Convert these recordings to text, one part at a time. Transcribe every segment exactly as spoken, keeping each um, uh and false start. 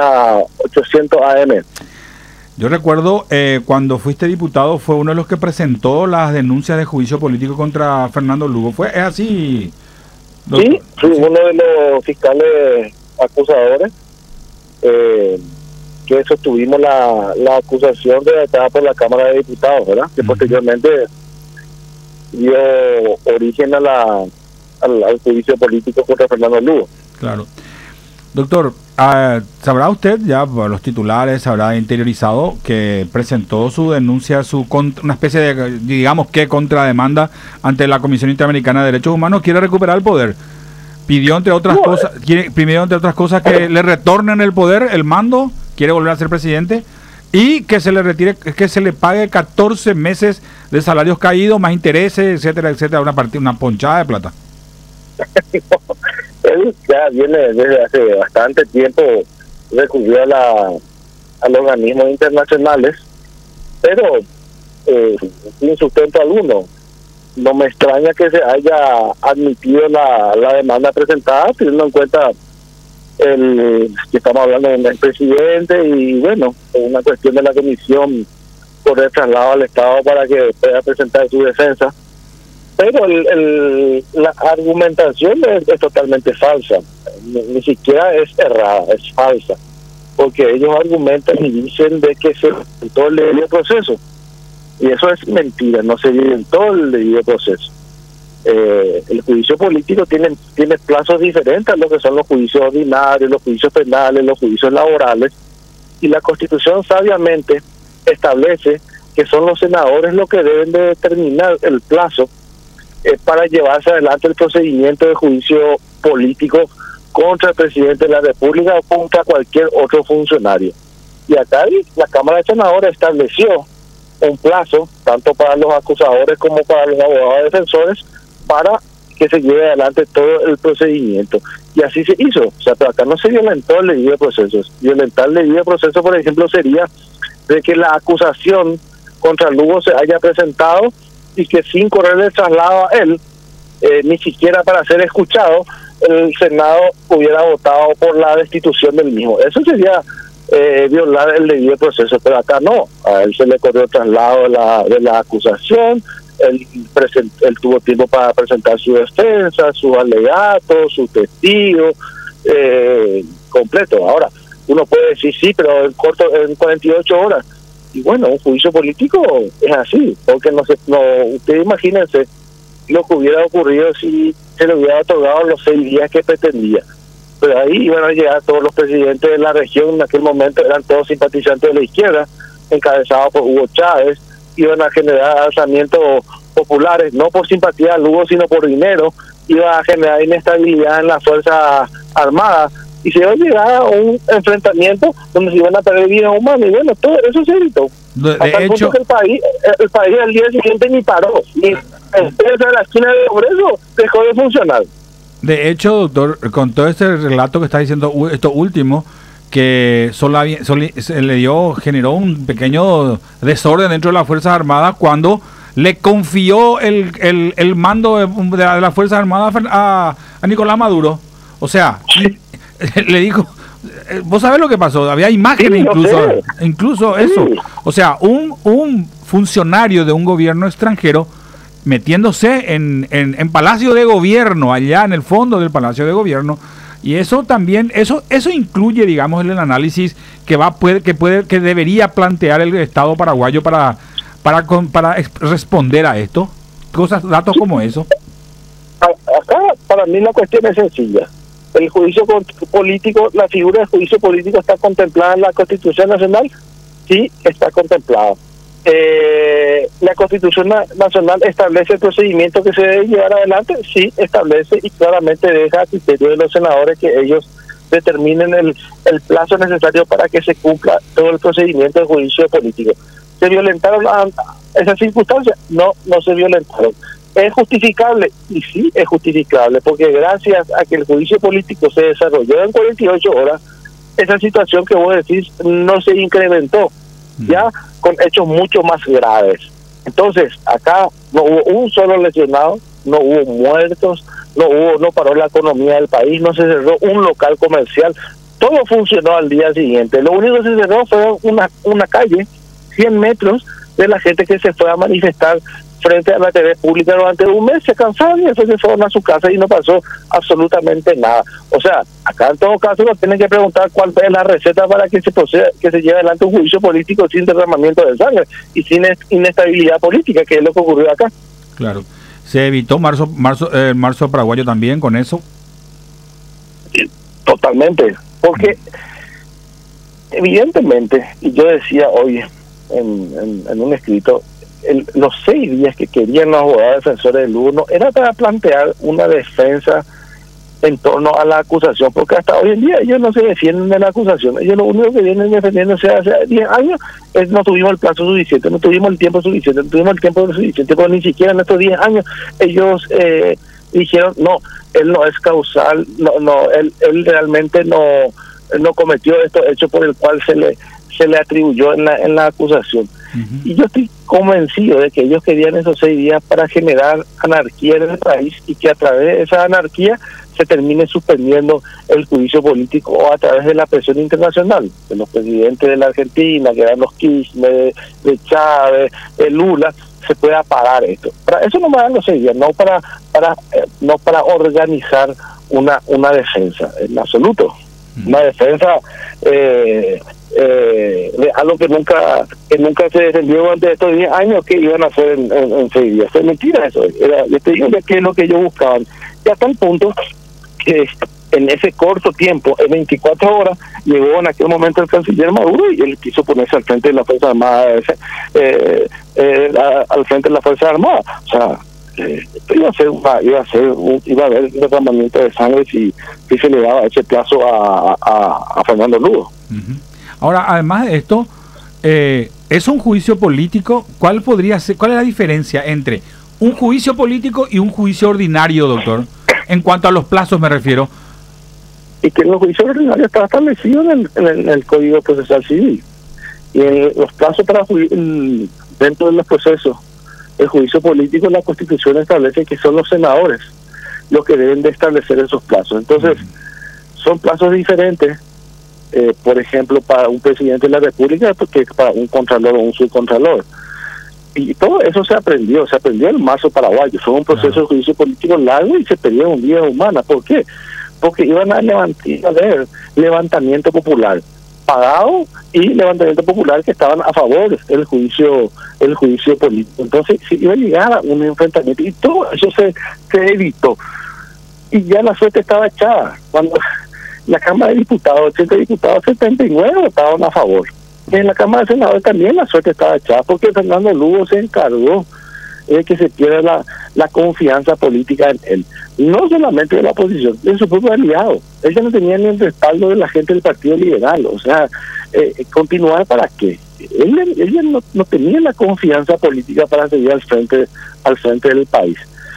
la ochocientos A M. Yo recuerdo eh, cuando fuiste diputado, fue uno de los que presentó las denuncias de juicio político contra Fernando Lugo. ¿Fue es así, doctor? Sí, fui uno de los fiscales acusadores eh, que sostuvimos la, la acusación redactada por la Cámara de Diputados, ¿verdad? Que uh-huh. posteriormente dio origen a la, al, al juicio político contra Fernando Lugo. Claro. Doctor, uh, ¿sabrá usted ya por los titulares, habrá interiorizado que presentó su denuncia, su contra, una especie de, digamos que, contrademanda ante la Comisión Interamericana de Derechos Humanos? Quiere recuperar el poder. Pidió, entre otras no, cosas, quiere, pidió, entre otras cosas, que le retornen el poder, el mando, quiere volver a ser presidente, y que se le retire, que se le pague catorce meses de salarios caídos, más intereses, etcétera, etcétera, una partida, una ponchada de plata. Él ya viene desde hace bastante tiempo, recurrió a, la, a los organismos internacionales, pero eh, sin sustento alguno. No me extraña que se haya admitido la, la demanda presentada, teniendo en cuenta el que estamos hablando de un expresidente y, bueno, una cuestión de la comisión por el traslado al Estado para que pueda presentar su defensa. Pero el, el, la argumentación es, es totalmente falsa, ni, ni siquiera es errada, es falsa, porque ellos argumentan y dicen de que se violentó el debido proceso, y eso es mentira, no se violentó el debido proceso. Eh, el juicio político tiene, tiene plazos diferentes a lo que son los juicios ordinarios, los juicios penales, los juicios laborales, y la Constitución sabiamente establece que son los senadores los que deben de determinar el plazo eh, para llevarse adelante el procedimiento de juicio político contra el presidente de la República o contra cualquier otro funcionario. Y acá la Cámara de Senadores estableció un plazo, tanto para los acusadores como para los abogados defensores, para que se lleve adelante todo el procedimiento. Y así se hizo. O sea, pero acá no se violentó el debido proceso. Violentar el debido proceso, por ejemplo, sería de que la acusación contra Lugo se haya presentado y que sin correr el traslado a él, eh, ni siquiera para ser escuchado, el Senado hubiera votado por la destitución del mismo. Eso sería eh, violar el debido proceso, pero acá no. A él se le corrió el traslado de la, de la acusación, él, present, él tuvo tiempo para presentar su defensa, sus alegatos, sus testigos, eh, completo. Ahora, uno puede decir sí, pero en corto, en cuarenta y ocho horas. Y bueno, un juicio político es así, porque no se, no, ustedes imagínense lo que hubiera ocurrido si se le hubiera otorgado los seis días que pretendía. Pero ahí iban a llegar todos los presidentes de la región, en aquel momento eran todos simpatizantes de la izquierda, encabezados por Hugo Chávez, iban a generar alzamientos populares, no por simpatía a Lugo, sino por dinero, iba a generar inestabilidad en las Fuerzas Armadas, y se iba a llegar a un enfrentamiento donde se iban a perder vidas humanas, y bueno, todo eso se evitó. De, Hasta de el hecho, punto que el país, el país al día siguiente ni paró, ni de la esquina de Progreso dejó de funcionar. De hecho, doctor, con todo este relato que está diciendo, esto último, que solo, había, solo se le dio, generó un pequeño desorden dentro de las Fuerzas Armadas cuando le confió el, el, el mando de, de las Fuerzas Armadas a, a Nicolás Maduro. O sea, le dijo, vos sabés lo que pasó, había imágenes, sí, incluso, sé. incluso sí. eso. O sea, un, un funcionario de un gobierno extranjero metiéndose en, en, en Palacio de Gobierno, allá en el fondo del Palacio de Gobierno, y eso también, eso eso incluye, digamos, el análisis que va puede que puede que debería plantear el Estado paraguayo para para para responder a esto, cosas, datos como eso. Acá para mí la cuestión es sencilla. El juicio político, la figura del juicio político está contemplada en la Constitución Nacional, sí, está contemplada. Eh, la Constitución Nacional establece el procedimiento que se debe llevar adelante, sí, establece y claramente deja a criterio de los senadores que ellos determinen el, el plazo necesario para que se cumpla todo el procedimiento de juicio político. ¿Se violentaron a, a esas circunstancias? No, no se violentaron. ¿Es justificable? Y sí, es justificable, porque gracias a que el juicio político se desarrolló en cuarenta y ocho horas, esa situación que vos decís no se incrementó, ya con hechos mucho más graves. Entonces, acá no hubo un solo lesionado, no hubo muertos, no hubo, no paró la economía del país, no se cerró un local comercial, todo funcionó al día siguiente. Lo único que se cerró fue una, una calle, cien metros, de la gente que se fue a manifestar frente a la T V pública durante un mes, se cansaron y después se fueron a su casa y no pasó absolutamente nada. O sea, acá en todo caso nos tienen que preguntar cuál es la receta para que se proceda, que se lleve adelante un juicio político sin derramamiento de sangre y sin inestabilidad política, que es lo que ocurrió acá. Claro. ¿Se evitó marzo marzo eh, marzo paraguayo también con eso? Sí, totalmente, porque mm. evidentemente, y yo decía hoy en, en, en un escrito, El, los seis días que querían los abogados defensores del Lugo no era para plantear una defensa en torno a la acusación, porque hasta hoy en día ellos no se defienden de la acusación. Ellos lo único que vienen defendiéndose hace diez años es no tuvimos el plazo suficiente, no tuvimos el tiempo suficiente, no tuvimos el tiempo suficiente, porque ni siquiera en estos diez años ellos eh, dijeron, no, él no es causal, no, no, él, él realmente no, no cometió estos hechos por el cual se le se le atribuyó en la, en la acusación. Uh-huh. Y yo estoy convencido de que ellos querían esos seis días para generar anarquía en el país y que a través de esa anarquía se termine suspendiendo el juicio político o a través de la presión internacional de los presidentes de la Argentina, que eran los Kirchner, de, de Chávez, de Lula, se pueda parar esto. Para eso no me dan los seis días, no para para eh, no para organizar una una defensa, en absoluto. Uh-huh. Una defensa eh, Eh, de algo que nunca que nunca se defendió durante estos diez años que iban a hacer en, en, en seis días. Es mentira eso. Era, yo te digo que es lo que ellos buscaban. Y hasta el punto que en ese corto tiempo, en veinticuatro horas, llegó en aquel momento el canciller Maduro y él quiso ponerse al frente de la Fuerza Armada, eh, eh, a, al frente de la Fuerza Armada. O sea, eh, iba a ser una, iba a ser un, iba a haber un derramamiento de sangre si, si se le daba ese plazo a, a, a Fernando Lugo. Uh-huh. Ahora, además de esto, eh, ¿es un juicio político? ¿Cuál podría ser, cuál es la diferencia entre un juicio político y un juicio ordinario, doctor? En cuanto a los plazos me refiero. Y que el juicio ordinario está establecido en el, en el, en el Código Procesal Civil. Y en los plazos para ju- dentro de los procesos, el juicio político, la Constitución establece que son los senadores los que deben de establecer esos plazos. Entonces, uh-huh. son plazos diferentes. Eh, por ejemplo, para un presidente de la República, porque para un contralor o un subcontralor. Y todo eso se aprendió, se aprendió en marzo paraguayo. Fue un proceso claro. de juicio político largo y se perdieron vidas humanas. ¿Por qué? Porque iban a, levant- a ver levantamiento popular pagado y levantamiento popular que estaban a favor del juicio el juicio político. Entonces, se iba a llegar a un enfrentamiento y todo eso se, se evitó. Y ya la suerte estaba echada. Cuando la Cámara de Diputados, ochenta diputados, setenta y nueve votaron a favor. Y en la Cámara de Senadores también la suerte estaba echada, porque Fernando Lugo se encargó de que se pierda la, la confianza política en él. No solamente de la oposición, de su propio aliado. Ella no tenía ni el respaldo de la gente del Partido Liberal. O sea, eh, ¿continuar para qué? Ella, ella no, no tenía la confianza política para seguir al frente, al frente del país.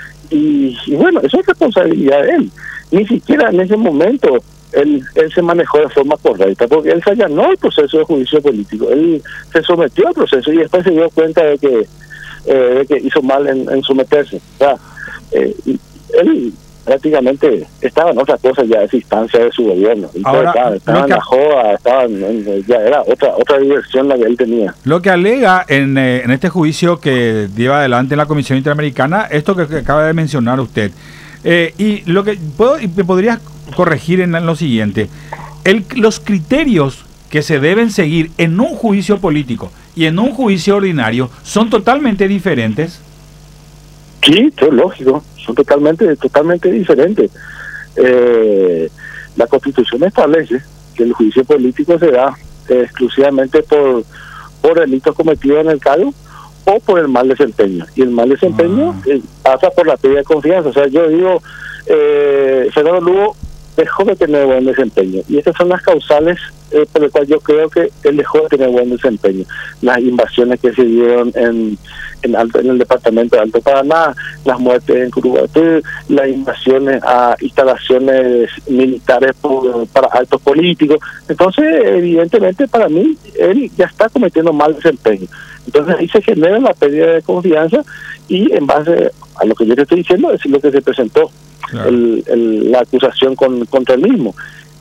Y, y bueno, eso es responsabilidad de él. Ni siquiera en ese momento Él, él se manejó de forma correcta, porque él se allanó el proceso de juicio político, él se sometió al proceso y después se dio cuenta de que eh, de que hizo mal en, en someterse. O sea, eh, él prácticamente estaba en otra cosa ya, esa instancia de su gobierno. Ahora, estaba, estaba en la joda, estaba en, en, ya era otra otra diversión la que él tenía. Lo que alega en, eh, en este juicio que lleva adelante en la Comisión Interamericana, esto que, que acaba de mencionar usted, eh, y lo que puedo y me podrías corregir en lo siguiente: el, los criterios que se deben seguir en un juicio político y en un juicio ordinario son totalmente diferentes. Sí, es lógico, son totalmente totalmente diferentes. Eh, la Constitución establece que el juicio político se da eh, exclusivamente por por delitos cometidos en el cargo o por el mal desempeño, y el mal desempeño ah. eh, pasa por la pérdida de confianza. O sea, yo digo, eh, Fernando Lugo dejó de tener buen desempeño, y estas son las causales eh, por las cuales yo creo que él dejó de tener buen desempeño. Las invasiones que se dieron en en, alto, en el departamento de Alto Paraná, las muertes en Curuguatú, las invasiones a instalaciones militares por, para altos políticos. Entonces, evidentemente, para mí, él ya está cometiendo mal desempeño. Entonces ahí se genera la pérdida de confianza, y en base a lo que yo te estoy diciendo es lo que se presentó. Claro. el, el, la acusación con, contra el mismo.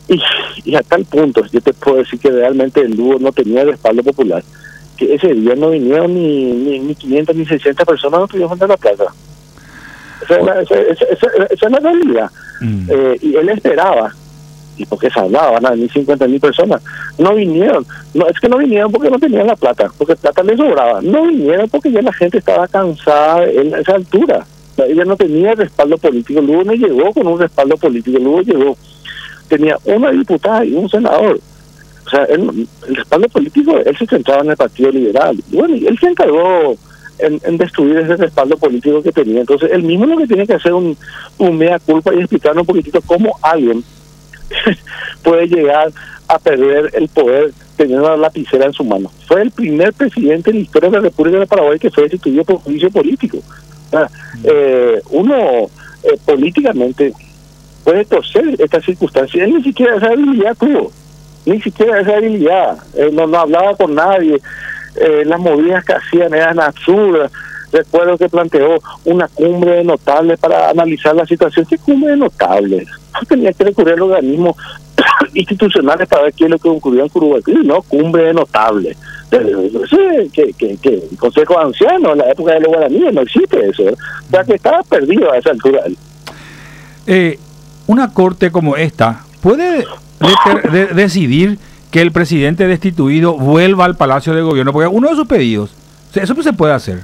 Y, y a tal punto, yo te puedo decir que realmente el Lugo no tenía respaldo popular, que ese día no vinieron ni, ni, ni quinientas ni seiscientas personas, no pudieron mandar la plaza. Esa es la, esa, esa, esa, esa es la realidad. Mm. Eh, y él esperaba, y porque se hablaba, van a venir cincuenta mil personas. No vinieron. No, es que no vinieron porque no tenían la plata, porque plata les sobraba. No vinieron porque ya la gente estaba cansada en esa altura. O sea, ella no tenía respaldo político. Luego no llegó con un respaldo político. Luego llegó. Tenía una diputada y un senador. O sea, él, el respaldo político, él se centraba en el Partido Liberal. Y bueno, y él se encargó en, en destruir ese respaldo político que tenía. Entonces, él mismo lo que tiene que hacer un, un mea culpa y explicarnos un poquitito cómo alguien puede llegar a perder el poder teniendo una lapicera en su mano. Fue el primer presidente en la historia de la República de Paraguay que fue destituido por juicio político. Ah, eh, uno eh, políticamente puede torcer estas circunstancias. Él ni siquiera esa habilidad tuvo, ni siquiera esa habilidad. Eh, no, no hablaba con nadie. Eh, las movidas que hacían eran absurdas. Recuerdo que planteó una cumbre de notables para analizar la situación. ¿Qué cumbre de notables? Tenía que recurrir a los organismos institucionales para ver qué es lo que ocurrió en Curuguaty. No, cumbre de notables. Que, que, que, que el Consejo de Ancianos en la época de los guaraníes no existe eso. ¿eh? O sea que estaba perdido a esa altura. Eh, una corte como esta puede de, de, decidir que el presidente destituido vuelva al Palacio de Gobierno, porque uno de sus pedidos, eso pues se puede hacer.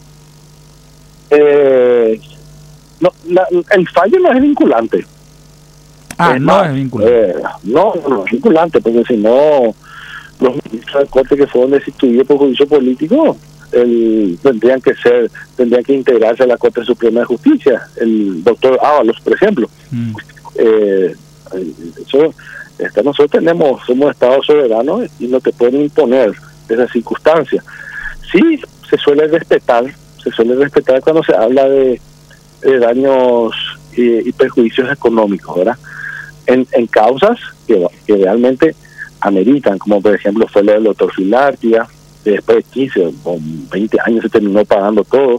Eh, no, la, el fallo no es vinculante. Ah, es no más, es vinculante. Eh, no, no es vinculante, porque si no, los ministros de corte que fueron destituidos por juicio político el, tendrían que ser, tendrían que integrarse a la Corte Suprema de Justicia. El doctor Ábalos, por ejemplo. Mm. Eh, eso, esta, nosotros tenemos, somos Estados soberanos y no te pueden imponer esas circunstancias. Sí, se suele respetar, se suele respetar cuando se habla de, de daños y, y perjuicios económicos, ¿verdad? En, en causas que, que realmente ameritan, como por ejemplo fue lo del doctor Filartia, que después de quince o veinte años se terminó pagando todo,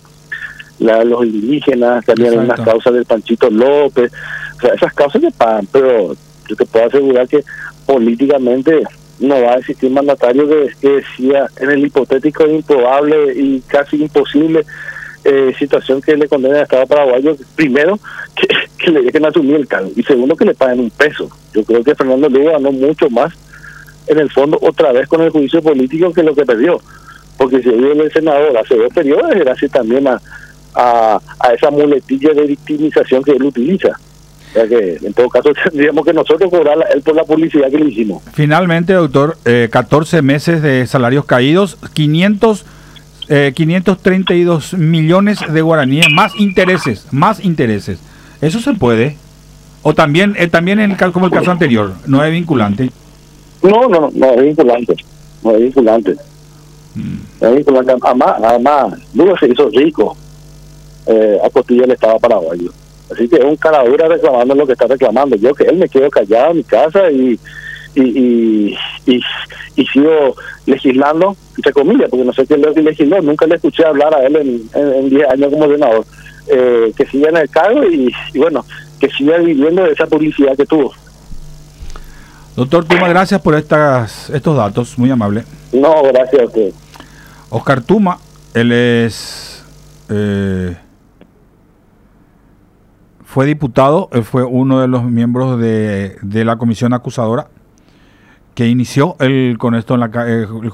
la de los indígenas, también unas causas del Panchito López, o sea, esas causas se pagan, pero yo te puedo asegurar que políticamente no va a existir mandatario que, que decía en el hipotético, improbable y casi imposible eh, situación que le condena al Estado paraguayo, primero, que, que le dejen asumir el cargo, y segundo, que le paguen un peso. Yo creo que Fernando Lugo ganó mucho más, en el fondo, otra vez con el juicio político que lo que perdió, porque si él el senador hace dos periodos, es gracias también a, a, a esa muletilla de victimización que él utiliza. O sea que, en todo caso, tendríamos que nosotros cobrar a él por la publicidad que le hicimos. Finalmente, doctor, eh, catorce meses de salarios caídos, quinientos, eh, quinientos treinta y dos millones de guaraníes, más intereses, más intereses. ¿Eso se puede? ¿O también eh, también en el caso, como el caso anterior, no es vinculante? No, no, no es vinculante, no es vinculante. Mm. No es vinculante. Además, además, Lugo se hizo rico eh, a costilla del Estado paraguayo. Así que es un cara dura reclamando lo que está reclamando. Yo que él me quedo callado en mi casa y y, y, y, y sigo legislando, entre comillas, porque no sé quién lo legisló, nunca le escuché hablar a él en diez años como senador. Eh, que siga en el cargo y, y bueno, que siga viviendo de esa publicidad que tuvo. Doctor Tuma, gracias por estas estos datos, muy amable. No, gracias a usted. Oscar Tuma, él es... Eh, fue diputado, él fue uno de los miembros de, de la comisión acusadora que inició el, con esto en la, el